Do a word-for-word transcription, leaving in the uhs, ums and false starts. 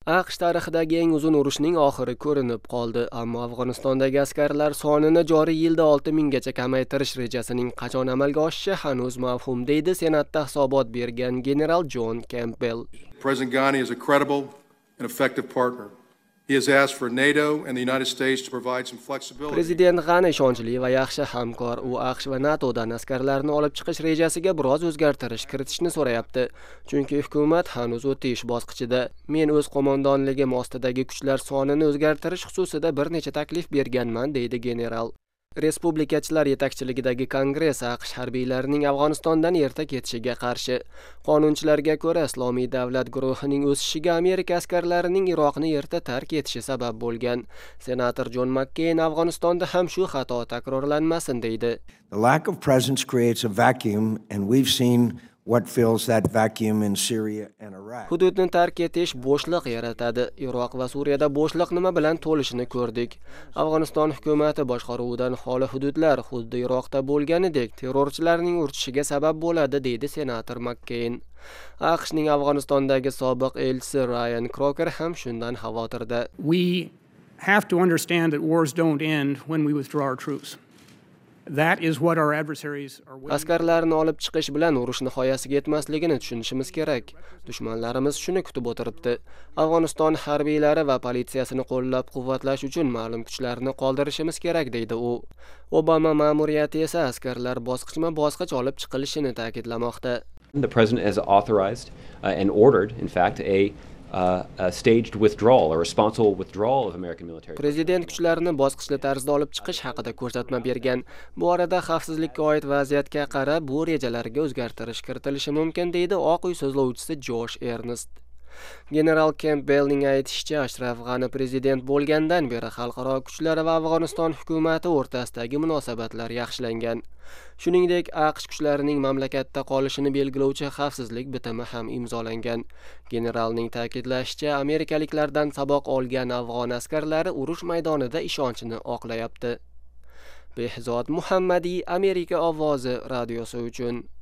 AQSh tarixidagi eng uzun urushning oxiri ko'rinib qoldi, ammo Afg'onistondagi askarlar sonini joriy yilda olti minggacha kamaytirish rejasining qachon amalga oshishi hanuz mavhum, deydi Senatda hisobot bergan general John Campbell. President Ghani is a credible and effective partner. He has asked for NATO and the United States to provide some flexibility. Prezident G'ani ishonchli va yaxshi hamkor. U AQSh va NATOdan askarlarni olib chiqish rejasiga biroz o'zgartirish kiritishni so'rayapti. Chunki hukumat hanuz o'tish bosqichida. Men o'z qo'mondonligim ostidagi kuchlar sonini o'zgartirish xususida bir necha taklif berganman, deydi general. Respublikachilar yetakchiligidagi Kongress AQSh harbiylarining Afg'onistondan erta ketishiga qarshi. Qonunchilarga ko'ra, Islomiy davlat guruhining o'sishiga Amerika askarlarining Iroqni erta tark etishi sabab bo'lgan. Senator John McCain Afg'onistonda ham shu xato takrorlanmasin, deydi. The lack of presence creates a vacuum, and we've seen what fills that vacuum in Syria and Iraq. Hududni tark etish bo'shliq yaratadi. Iroq va Suriyada bo'shliq nima bilan to'lishini ko'rdik. Afg'oniston hukumati boshqaruvidan xoli hududlar xuddi Iroqda bo'lganidek terrorchilarning urchishiga sabab bo'ladi, deydi senator McCain. AQShning Afg'onistondagi sobiq elchisi Ryan Crocker ham shundan xavotirda. We have to understand that wars don't end when we withdraw our troops. That is what our adversaries are waiting. Askarlarni olib chiqish bilan urush nihoyasiga yetmasligini tushunishimiz kerak. Dushmanlarimiz shuni kutib o'tiribdi. Afg'oniston harbiylari va politsiyasini qo'llab-quvvatlash uchun ma'lum kuchlarni qoldirishimiz kerak, deydi u. Obama ma'muriyati esa askarlar bosqichma-bosqich olib chiqilishini ta'kidlamoqda. The president has authorized uh, and ordered, in fact, a Uh, a staged withdrawal, a responsible withdrawal of American military. Prezident kuchlarini bosqichli tarzda olib chiqish haqida ko'rsatma bergan. Bu orada xavfsizlikka oid vaziyatga qarab bu rejalarga o'zgartirish kiritilishi mumkin, deydi Oq uy so'zlovchisi Josh Earnest. General Campbellning aytishicha, Ashraf G'ani prezident bo'lgandan beri xalqaro kuchlar va Afg'oniston hukumati o'rtasidagi munosabatlar yaxshilangan. Shuningdek, AQSh kuchlarining mamlakatda qolishini belgilovchi xavfsizlik bitimi ham imzolangan. Generalning ta'kidlashicha, amerikaliklardan saboq olgan afg'on askarlari urush maydonida ishonchini oqlayapti. Behzod Muhammadiy, Amerika ovozi radiosi uchun.